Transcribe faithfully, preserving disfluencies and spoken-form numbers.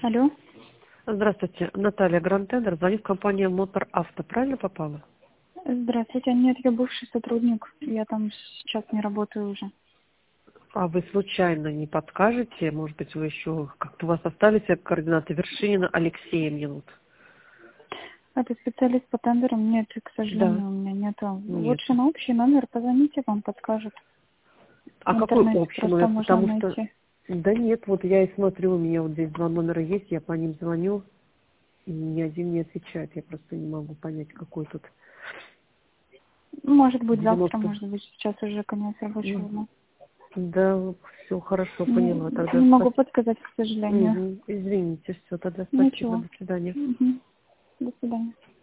Алло. Здравствуйте, Наталья Грантендер, звонит компания Мотор Авто. Правильно попала? Здравствуйте. Нет, я бывший сотрудник. Я там сейчас не работаю уже. А вы случайно не подскажете, может быть, вы еще как-то у вас остались координаты Вершинина Алексея мне вот? Это специалист по тендерам. Нет, к Да. сожалению, у меня нету. Нет. Лучше на общий номер позвоните, вам подскажут. А В какой интернете общий просто номер? можно Потому что... найти. Да нет, вот я и смотрю, у меня вот здесь два номера есть, я по ним звоню, и ни один не отвечает. Я просто не могу понять, какой тут Может быть, завтра, девяносто. может быть, сейчас уже конец рабочего дня. Да, все хорошо, Не, поняла. Тогда не могу спасибо. подсказать, к сожалению. Извините, все, тогда спасибо, Ничего. до свидания. Мгм. До свидания.